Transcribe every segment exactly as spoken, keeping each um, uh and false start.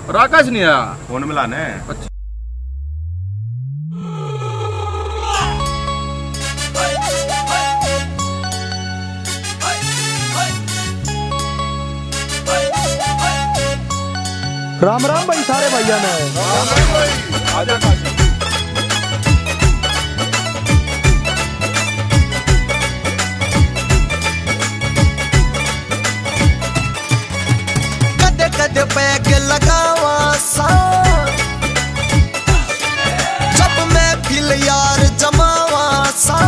और आकाश नहीं आया, फोन मिलाना है। अच्छा राम राम भाई सारे भैया ने। राम राम भाई, आजा काशी। कदे कदे पैग लगावा सा, जब मैं फिल यार जमावा सा।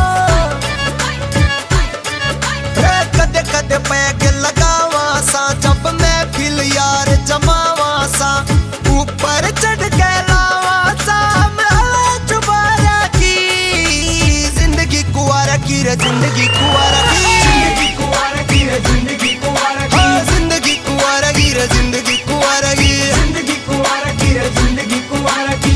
रे कदे कदे पैग लगावा सा, जब मैं फिल यार जमावा सा। ऊपर चढ़ के लावा सा, मैं जुबारा की जिंदगी कुआरा की रे, जिंदगी कुआरा की, जिंदगी कुआरा की रे, जिंदगी कुआरा की, जिंदगी कुआरा की रे, जिंदगी कुआरा की, जिंदगी कुआरा की रे, जिंदगी कुआरा की।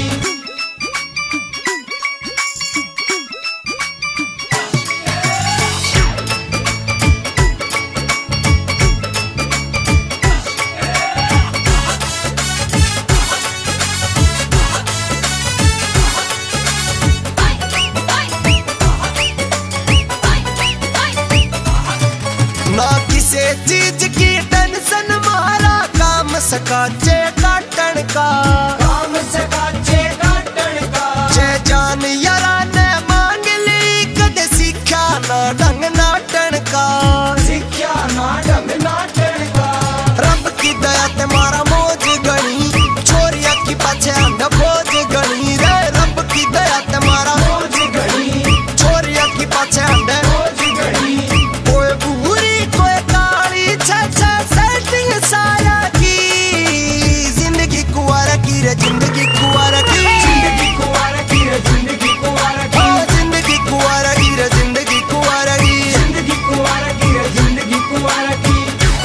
ना किसी चीज की टेंशन, मारा काम सकाचे काटन का, काम सकाचे काटन का। जे जान यारा ने मांग ली, कदे सीखा ना ढंग नाटन का, सीखा ना ढंग नाटन का। रब की दया ते मारा मौज गणी, छोरिया की पाछे अंधा बोझ गणी रे। रब की दया ते मारा मौज गणी, छोरिया की पाछे अंधा बोझ गणी। कोई बुरी कोई काली, छछा सेटिंग सारा की, जिंदगी कुआरा की रे, जिंदगी कुआरा की, जिंदगी कुआरा की रे, जिंदगी कुआरा की, जिंदगी कुआरा की रे, जिंदगी कुआरा की, जिंदगी कुआरा की रे, जिंदगी कुआरा की।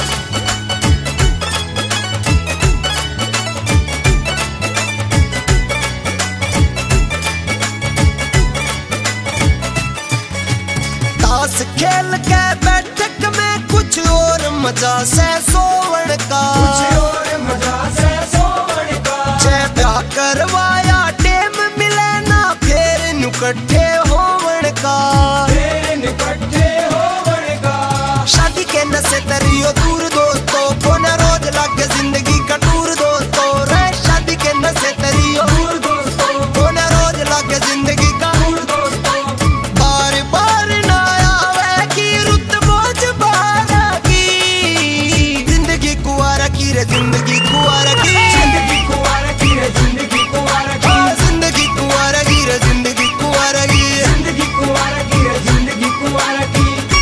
ताश खेल के बैठक में कुछ और मजा से सोवण का, कुछ और मजा से सोवण का। जे ब्याह करवाया टेम मिले ना, फेर नुकट्ठे होवण का, फेर नुकट्ठे होवण का। शादी के नशे तरियो दूर दोस्तों, कोना रोज लागे जिंदगी का टूर दोस्तों रे। शादी के नशे तरियो दूर दोस्तों, कोना रोज लागे जिंदगी का टूर दोस्तों। बार बार ना आवे की रुत बोझ बारा की, जिंदगी कुआरा की रे, जिंदगी कुआरा की, जिंदगी कुआरा की रे, जिंदगी कुआरा की, जिंदगी कुआरा की रे, जिंदगी कुआरा की, जिंदगी कुआरा की रे, जिंदगी कुआरा की।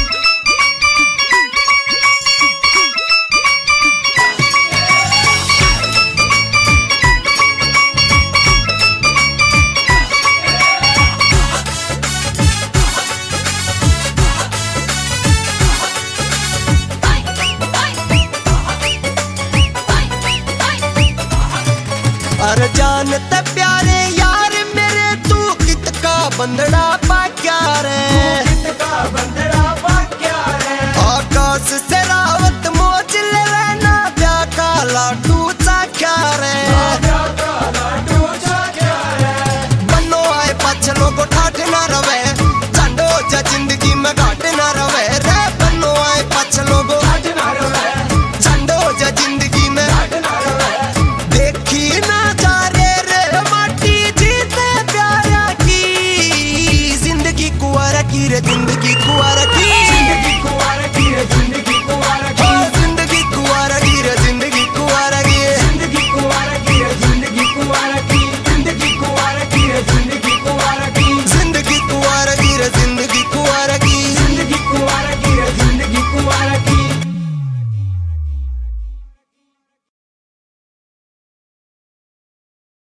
अरे जानते प्यारे यार मेरे, तू कित का बंदड़ा पाक्या रे, कित का बंदड़ा पाक्या रे। आकाश से रावत मोज ले लेना, ब्याह का लाडू चाख्या रे, ब्याह का लाडू चाख्या रे। बनो आए पछलो को ठाठ ना रवे, झंडो जा जिंदगी में घाट ना रवे रे। बनो आए पछलो को ठाठ ना रवे, झंडो जा जिंदगी में घाट ना रवे। देखी ना जा रे रे माटी जीते प्यारा की, जिंदगी कुआरा की रे, जिंदगी